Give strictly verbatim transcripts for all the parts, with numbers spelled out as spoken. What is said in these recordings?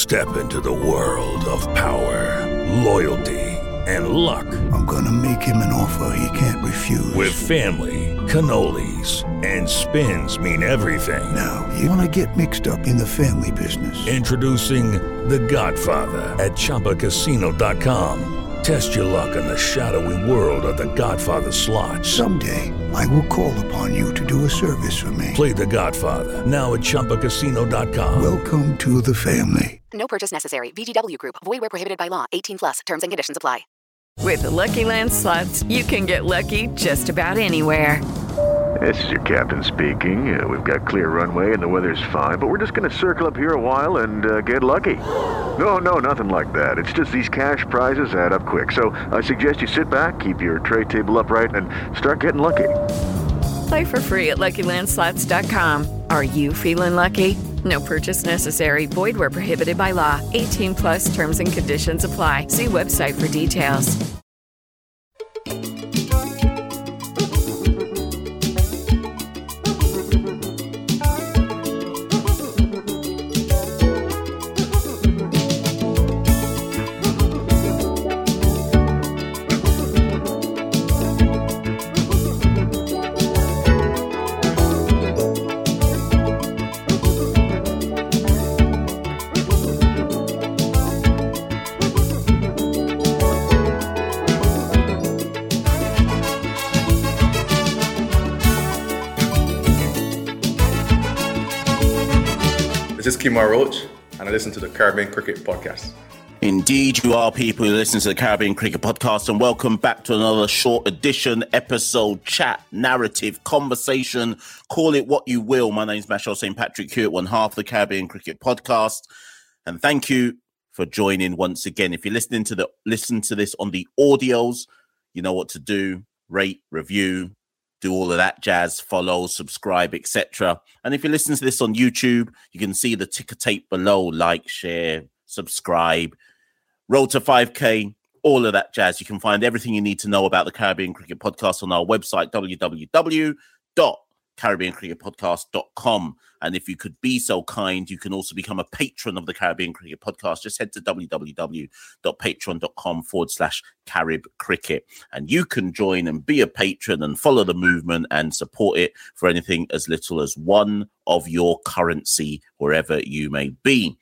Step into the world of power, loyalty, and luck. I'm gonna make him an offer he can't refuse. With family, cannolis, and spins mean everything. Now, you wanna get mixed up in the family business. Introducing The Godfather at Chumba Casino dot com. Test your luck in the shadowy world of The Godfather slot. Someday, I will call upon you to do a service for me. Play The Godfather, now at Chumba Casino dot com. Welcome to the family. No purchase necessary. V G W Group. Void where prohibited by law. eighteen plus. Terms and conditions apply. With the Lucky Land Slots, you can get lucky just about anywhere. This is your captain speaking. Uh, we've got clear runway and the weather's fine, but we're just going to circle up here a while and uh, get lucky. No, no, nothing like that. It's just these cash prizes add up quick. So I suggest you sit back, keep your tray table upright, and start getting lucky. Play for free at Lucky Land Slots dot com. Are you feeling lucky? No purchase necessary. Void where prohibited by law. eighteen plus terms and conditions apply. See website for details. This is Kimar Roach, and I listen to the Caribbean Cricket Podcast. Indeed, you are people who listen to the Caribbean Cricket Podcast, and welcome back to another short edition, episode, chat, narrative, conversation, call it what you will. My name is Mashal Saint Patrick Hewitt, one half of the Caribbean Cricket Podcast, and thank you for joining once again. If you're listening to the listen to this on the audios, you know what to do: rate, review, do all of that jazz, follow, subscribe, et cetera. And if you're listening to this on YouTube, you can see the ticker tape below: like, share, subscribe, roll to five K, all of that jazz. You can find everything you need to know about the Caribbean Cricket Podcast on our website, w w w dot caribbean cricket podcast dot com. And if you could be so kind, you can also become a patron of the Caribbean Cricket Podcast. Just head to w w w dot patreon dot com forward slash Carib Cricket. And you can join and be a patron and follow the movement and support it for anything as little as one of your currency, wherever you may be.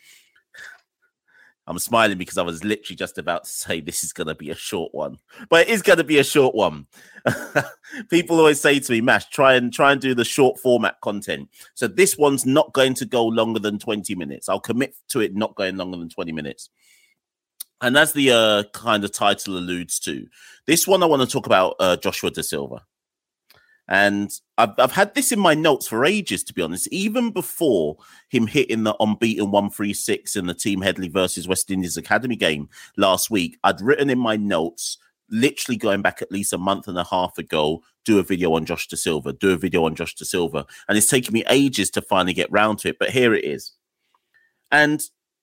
I'm smiling because I was literally just about to say this is going to be a short one, but it is going to be a short one. People always say to me, Mash, try and try and do the short format content. So this one's not going to go longer than twenty minutes. I'll commit to it not going longer than twenty minutes. And as the uh, kind of title alludes to, this one I want to talk about uh, Joshua Da Silva. And I've, I've had this in my notes for ages, to be honest, even before him hitting the unbeaten one three six in the Team Headley versus West Indies Academy game last week. I'd written in my notes, literally going back at least a month and a half ago, do a video on Josh Da Silva, do a video on Josh Da Silva. And it's taken me ages to finally get round to it, but here it is. And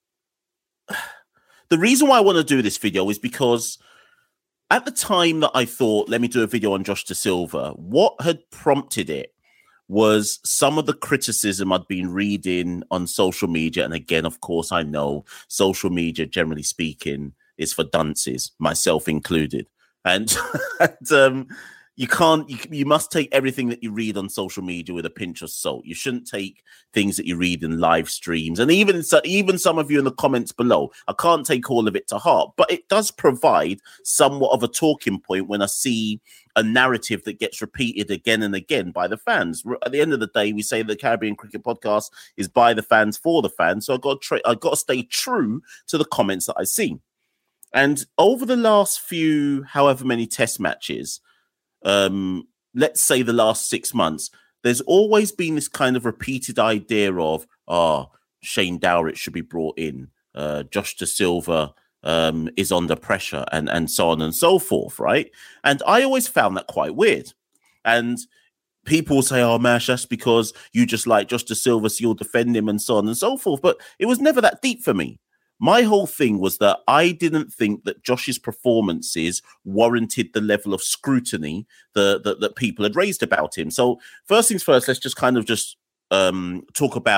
the reason why I want to do this video is because at the time that I thought, let me do a video on Josh Da Silva, what had prompted it was some of the criticism I'd been reading on social media. And again, of course, I know social media, generally speaking, is for dunces, myself included. And, and um, you can't, you, you must take everything that you read on social media with a pinch of salt. You shouldn't take things that you read in live streams. And even, even some of you in the comments below, I can't take all of it to heart, but it does provide somewhat of a talking point when I see a narrative that gets repeated again and again by the fans. At the end of the day, we say the Caribbean Cricket Podcast is by the fans, for the fans. So I've got to, tra- I've got to stay true to the comments that I see. And over the last few, however many test matches, um, let's say the last six months, there's always been this kind of repeated idea of, oh, Shane Dowritt should be brought in. Uh, Josh Da Silva um, is under pressure and, and so on and so forth, right? And I always found that quite weird. And people say, oh, Mash, that's because you just like Josh Da Silva, so you'll defend him and so on and so forth. But it was never that deep for me. My whole thing was that I didn't think that Josh's performances warranted the level of scrutiny that, that, that people had raised about him. So first things first, let's just kind of just um, talk about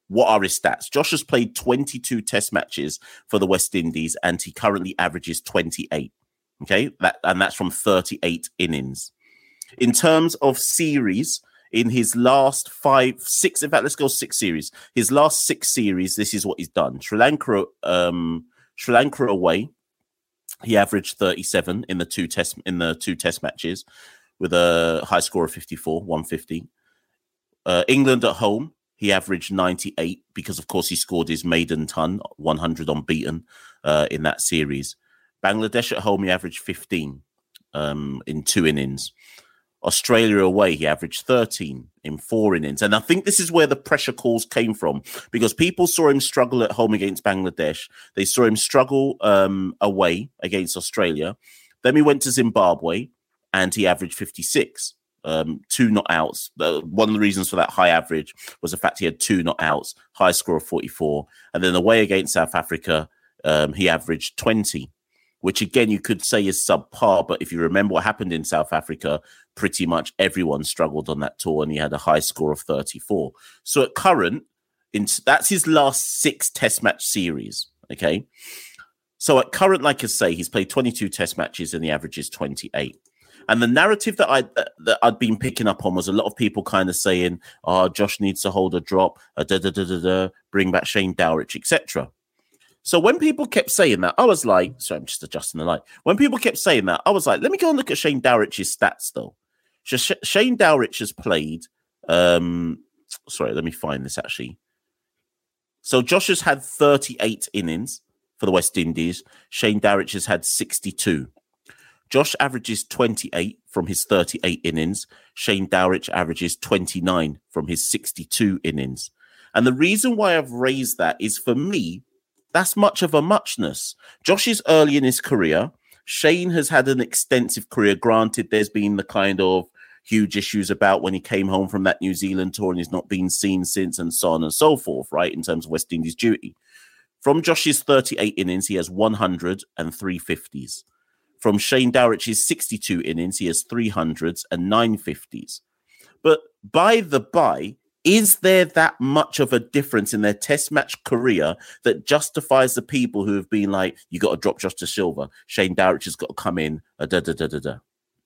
what are his stats? Josh has played twenty-two test matches for the West Indies, and he currently averages twenty-eight. Okay, that and that's from thirty-eight innings. In terms of series, in his last five, six, in fact, let's go six series. His last six series, this is what he's done. Sri Lanka, um, Sri Lanka away, he averaged thirty-seven in the two test in the two test matches, with a high score of fifty-four, one fifty. Uh, England at home, he averaged ninety-eight because, of course, he scored his maiden ton, one hundred unbeaten uh, in that series. Bangladesh at home, he averaged fifteen um, in two innings. Australia away, he averaged thirteen in four innings. And I think this is where the pressure calls came from, because people saw him struggle at home against Bangladesh. They saw him struggle um, away against Australia. Then he went to Zimbabwe and he averaged fifty-six. Um, two not outs. Uh, one of the reasons for that high average was the fact he had two not outs, high score of forty-four. And then away against South Africa, um, he averaged twenty, which again, you could say is subpar. But if you remember what happened in South Africa, pretty much everyone struggled on that tour and he had a high score of thirty-four. So at current, in, that's his last six test match series. Okay. So at current, like I say, he's played twenty-two test matches and the average is twenty-eight. And the narrative that, I, that I'd been picking up on was a lot of people kind of saying, oh, Josh needs to hold a drop, uh, da, da, da, da, da, bring back Shane Dowrich, et cetera. So when people kept saying that, I was like, sorry, I'm just adjusting the light. When people kept saying that, I was like, let me go and look at Shane Dowrich's stats, though. Sh- Shane Dowrich has played, um, sorry, let me find this actually. So Josh has had thirty-eight innings for the West Indies. Shane Dowrich has had sixty-two. Josh averages twenty-eight from his thirty-eight innings. Shane Dowrich averages twenty-nine from his sixty-two innings. And the reason why I've raised that is, for me, that's much of a muchness. Josh is early in his career. Shane has had an extensive career. Granted, there's been the kind of huge issues about when he came home from that New Zealand tour and he's not been seen since, and so on and so forth, right, in terms of West Indies duty. From Josh's thirty-eight innings, he has one hundred and three fifties. From Shane Dowrich's sixty-two innings, he has three hundreds and nine fifties. But by the by, is there that much of a difference in their test match career that justifies the people who have been like, you got to drop Josh Da Silva, Shane Dowrich has got to come in, uh, da da da da da.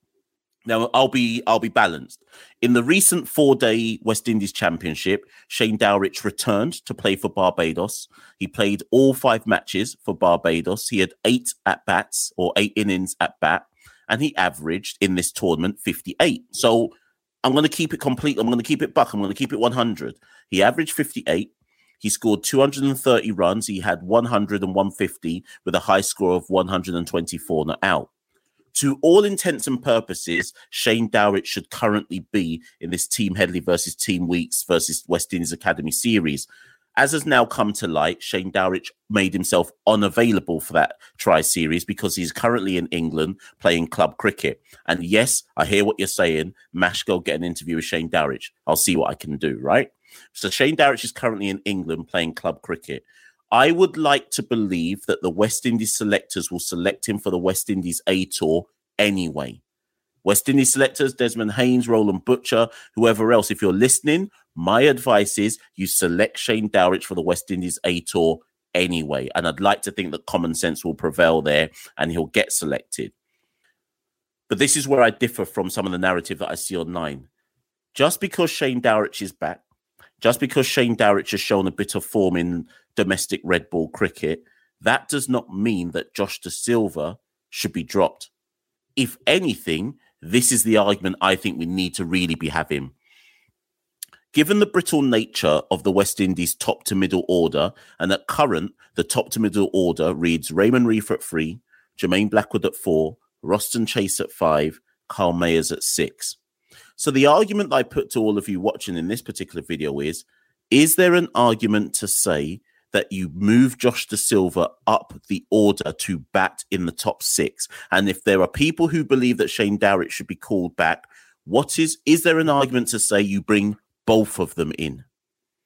Now, I'll be I'll be balanced. In the recent four-day West Indies Championship, Shane Dowrich returned to play for Barbados. He played all five matches for Barbados. He had eight at-bats, or eight innings at-bat, and he averaged in this tournament fifty-eight. So I'm going to keep it complete. I'm going to keep it buck. I'm going to keep it one hundred. He averaged fifty-eight. He scored two hundred thirty runs. He had one hundred and one fifty with a high score of one hundred twenty-four not out. To all intents and purposes, Shane Dowrich should currently be in this Team Headley versus Team Weeks versus West Indies Academy series. As has now come to light, Shane Dowrich made himself unavailable for that tri-series because he's currently in England playing club cricket. And yes, I hear what you're saying. Mash, go get an interview with Shane Dowrich. I'll see what I can do, right? So Shane Dowrich is currently in England playing club cricket. I would like to believe that the West Indies selectors will select him for the West Indies A Tour anyway. West Indies selectors, Desmond Haynes, Roland Butcher, whoever else, if you're listening, my advice is you select Shane Dowrich for the West Indies A Tour anyway. And I'd like to think that common sense will prevail there and he'll get selected. But this is where I differ from some of the narrative that I see online. Just because Shane Dowrich is back, just because Shane Dowrich has shown a bit of form in domestic red ball cricket, that does not mean that Josh Da Silva should be dropped. If anything, this is the argument I think we need to really be having. Given the brittle nature of the West Indies top to middle order, and at current, the top to middle order reads Raymond Reef at three, Jermaine Blackwood at four, Roston Chase at five, Carl Mayers at six. So the argument that I put to all of you watching in this particular video is, is there an argument to say that you move Josh Da Silva up the order to bat in the top six? And if there are people who believe that Shane Dowrich should be called back, what is, is there an argument to say you bring both of them in?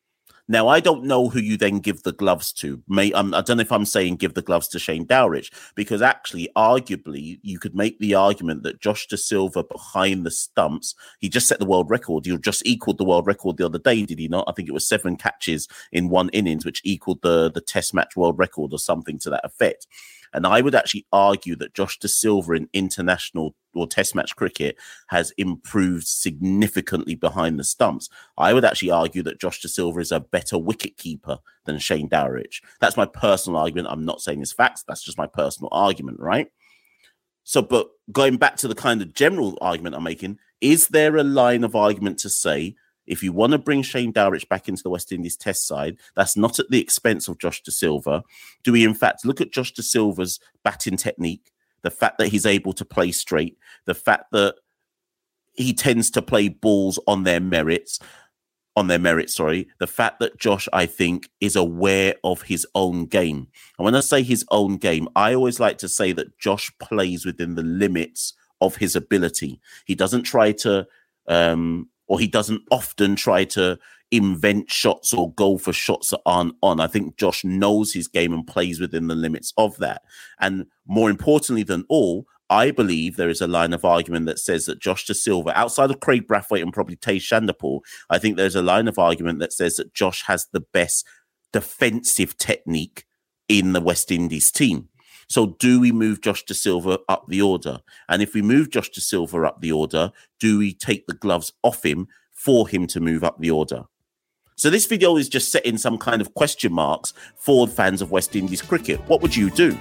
Now, I don't know who you then give the gloves to. May, um, I don't know if I'm saying give the gloves to Shane Dowrich, because actually, arguably, you could make the argument that Josh Da Silva behind the stumps, he just set the world record. He just equaled the world record the other day, did he not? I think it was seven catches in one innings, which equaled the, the test match world record or something to that effect. And I would actually argue that Josh Da Silva in international or test match cricket has improved significantly behind the stumps. I would actually argue that Josh Da Silva is a better wicket keeper than Shane Dowrich. That's my personal argument. I'm not saying it's facts. That's just my personal argument, right? So, but going back to the kind of general argument I'm making, is there a line of argument to say, if you want to bring Shane Dowrich back into the West Indies test side, that's not at the expense of Josh Da Silva? Do we, in fact, look at Josh Da Silva's batting technique, the fact that he's able to play straight, the fact that he tends to play balls on their merits, on their merit, sorry, the fact that Josh, I think, is aware of his own game. And when I say his own game, I always like to say that Josh plays within the limits of his ability. He doesn't try to... Um, or he doesn't often try to invent shots or go for shots that aren't on. I think Josh knows his game and plays within the limits of that. And more importantly than all, I believe there is a line of argument that says that Josh Da Silva, outside of Craig Brathwaite and probably Tej Chanderpaul, I think there's a line of argument that says that Josh has the best defensive technique in the West Indies team. So do we move Josh Da Silva up the order? And if we move Josh Da Silva up the order, do we take the gloves off him for him to move up the order? So this video is just setting some kind of question marks for fans of West Indies cricket. What would you do?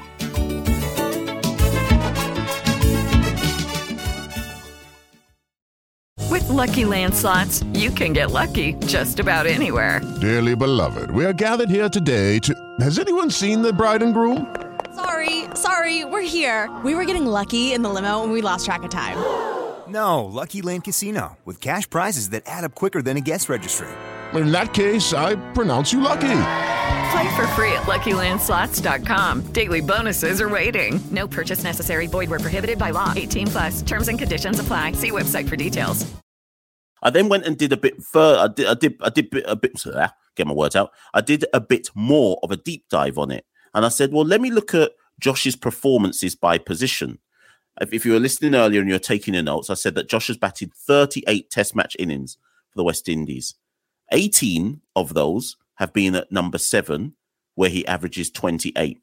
With Lucky Land Slots, you can get lucky just about anywhere. Dearly beloved, we are gathered here today to... Has anyone seen the bride and groom? Sorry, sorry, we're here. We were getting lucky in the limo and we lost track of time. No, Lucky Land Casino, with cash prizes that add up quicker than a guest registry. In that case, I pronounce you lucky. Play for free at Lucky Land Slots dot com. Daily bonuses are waiting. No purchase necessary. Void where prohibited by law. eighteen plus. Terms and conditions apply. See website for details. I then went and did a bit further. I did, I did, I did a bit, get my words out. I did a bit more of a deep dive on it. And I said, well, let me look at Josh's performances by position. If, if you were listening earlier and you're taking your notes, I said that Josh has batted thirty-eight test match innings for the West Indies. eighteen of those have been at number seven, where he averages twenty-eight.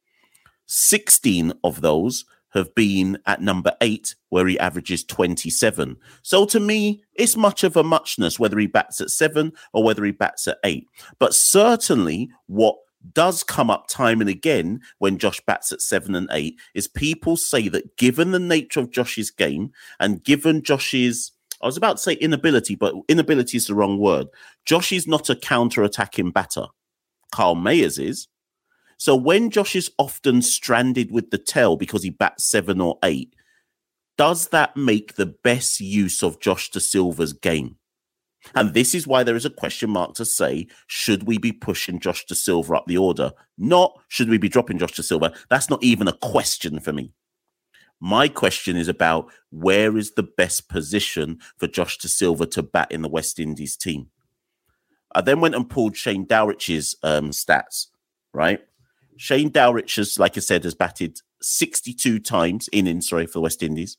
sixteen of those have been at number eight, where he averages twenty-seven. So to me, it's much of a muchness whether he bats at seven or whether he bats at eight. But certainly what does come up time and again when Josh bats at seven and eight is people say that given the nature of Josh's game and given Josh's, I was about to say inability, but inability is the wrong word. Josh is not a counter-attacking batter. Kyle Mayers is. So when Josh is often stranded with the tail because he bats seven or eight, does that make the best use of Josh Da Silva's game? And this is why there is a question mark to say, should we be pushing Josh Da Silva up the order? Not, should we be dropping Josh Da Silva? That's not even a question for me. My question is about where is the best position for Josh Da Silva to bat in the West Indies team? I then went and pulled Shane Dowrich's um, stats, right? Shane Dowrich, has, like I said, has batted sixty-two times innings, sorry, for the West Indies.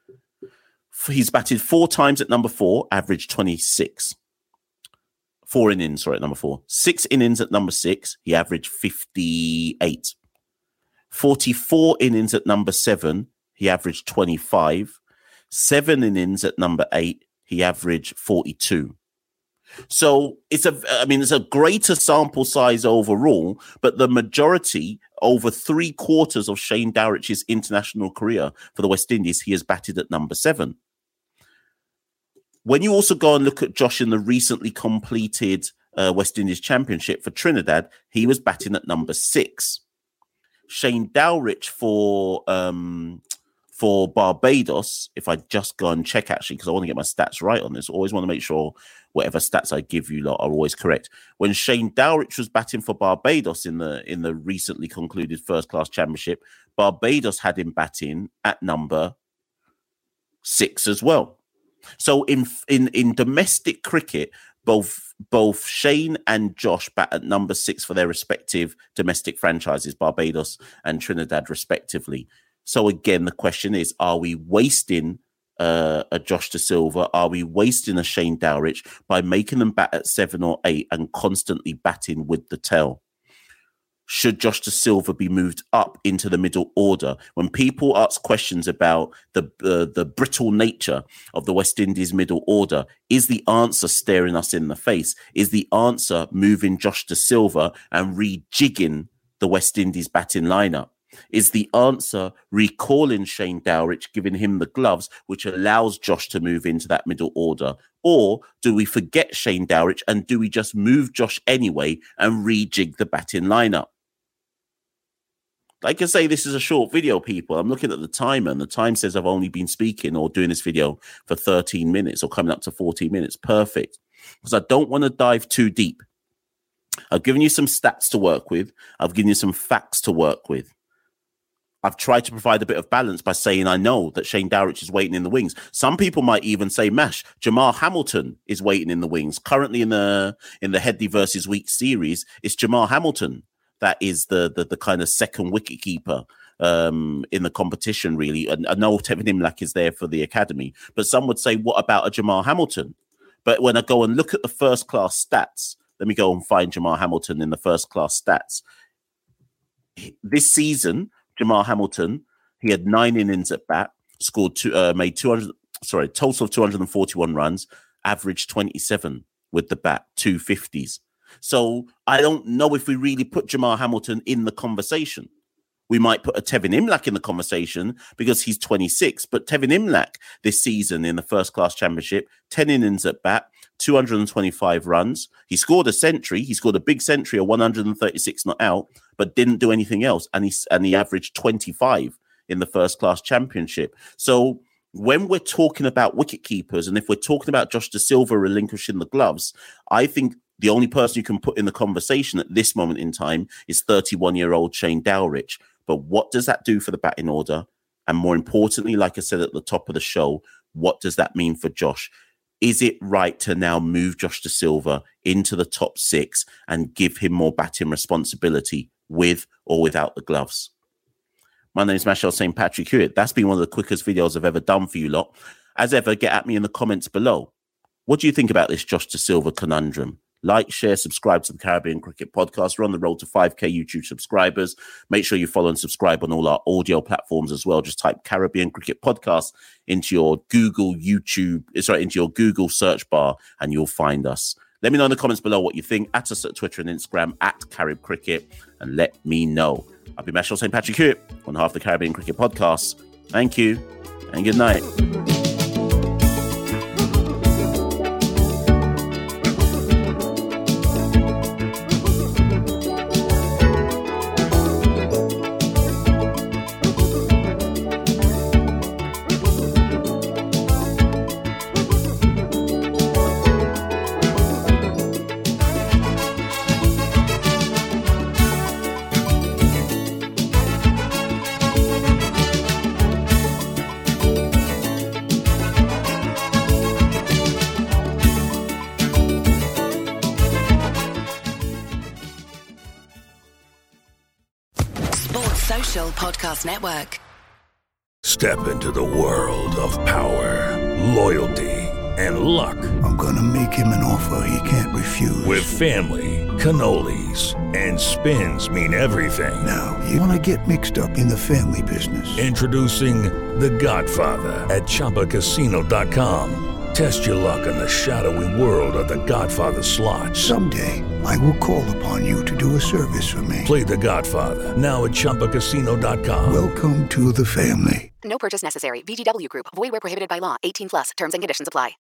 He's batted four times at number four, average twenty-six. Four innings, sorry, at number four. Six innings at number six, he averaged fifty-eight. forty-four innings at number seven, he averaged twenty-five. Seven innings at number eight, he averaged forty-two. So it's a, I mean, it's a greater sample size overall, but the majority, over three quarters of Shane Dowrich's international career for the West Indies, he has batted at number seven. When you also go and look at Josh in the recently completed uh, West Indies Championship for Trinidad, he was batting at number six. Shane Dowrich for um, for Barbados, if I just go and check actually, because I want to get my stats right on this, I always want to make sure whatever stats I give you lot are always correct. When Shane Dowrich was batting for Barbados in the in the recently concluded First Class Championship, Barbados had him batting at number six as well. So in in in domestic cricket, Both both Shane and Josh bat at number six for their respective domestic franchises, Barbados and Trinidad, respectively. So again, the question is, are we wasting uh, a Josh Da Silva? Are we wasting a Shane Dowrich by making them bat at seven or eight and constantly batting with the tail? Should Josh Da Silva be moved up into the middle order? When people ask questions about the uh, the brittle nature of the West Indies middle order, is the answer staring us in the face? Is the answer moving Josh Da Silva and rejigging the West Indies batting lineup? Is the answer recalling Shane Dowrich, giving him the gloves, which allows Josh to move into that middle order? Or do we forget Shane Dowrich and do we just move Josh anyway and rejig the batting lineup? Like I say, this is a short video, people. I'm looking at the timer, and the time says I've only been speaking or doing this video for thirteen minutes or coming up to fourteen minutes. Perfect. Because I don't want to dive too deep. I've given you some stats to work with. I've given you some facts to work with. I've tried to provide a bit of balance by saying I know that Shane Dowrich is waiting in the wings. Some people might even say, Mash, Jamal Hamilton is waiting in the wings. Currently in the in the Headley versus Weeks series, it's Jamal Hamilton that is the the, the kind of second wicketkeeper um, in the competition, really. And I know Tevin Imlach is there for the academy, but some would say, what about a Jamal Hamilton? But when I go and look at the first class stats, let me go and find Jamal Hamilton in the first class stats. This season, Jamal Hamilton, he had nine innings at bat, scored two, uh, made two hundred, sorry, total of two hundred forty-one runs, averaged twenty-seven with the bat, two fifties. So I don't know if we really put Jamal Hamilton in the conversation. We might put a Tevin Imlach in the conversation because he's twenty-six, but Tevin Imlach this season in the first class championship, ten innings at bat, two hundred twenty-five runs. He scored a century. He scored a big century, a one hundred thirty-six not out, but didn't do anything else. And he, and he averaged twenty-five in the first class championship. So when we're talking about wicket keepers, and if we're talking about Josh Da Silva relinquishing the gloves, I think the only person you can put in the conversation at this moment in time is thirty-one-year-old Shane Dowrich. But what does that do for the batting order? And more importantly, like I said at the top of the show, what does that mean for Josh? Is it right to now move Josh Da Silva into the top six and give him more batting responsibility with or without the gloves? My name is Mashal Saint Patrick Hewitt. That's been one of the quickest videos I've ever done for you lot. As ever, get at me in the comments below. What do you think about this Josh Da Silva conundrum? Like, share, subscribe to the Caribbean Cricket Podcast. We're on the road to five K YouTube subscribers. Make sure you follow and subscribe on all our audio platforms as well. Just type Caribbean Cricket Podcast into your Google, YouTube, sorry, into your Google search bar, and you'll find us. Let me know in the comments below what you think. At us at Twitter and Instagram, at Carib Cricket, and let me know. I'll be Mashal Saint Patrick Hewitt on behalf of the Caribbean Cricket Podcast. Thank you, and good night. Podcast Network. Step into the world of power, loyalty, and luck. I'm gonna make him an offer he can't refuse. With family, cannolis, and spins mean everything. Now, you wanna get mixed up in the family business. Introducing The Godfather at Chumba Casino dot com. Test your luck in the shadowy world of The Godfather slot. Someday, I will call upon you to do a service for me. Play The Godfather now at Chumba Casino dot com. Welcome to the family. No purchase necessary. V G W Group. Void where prohibited by law. eighteen plus. Terms and conditions apply.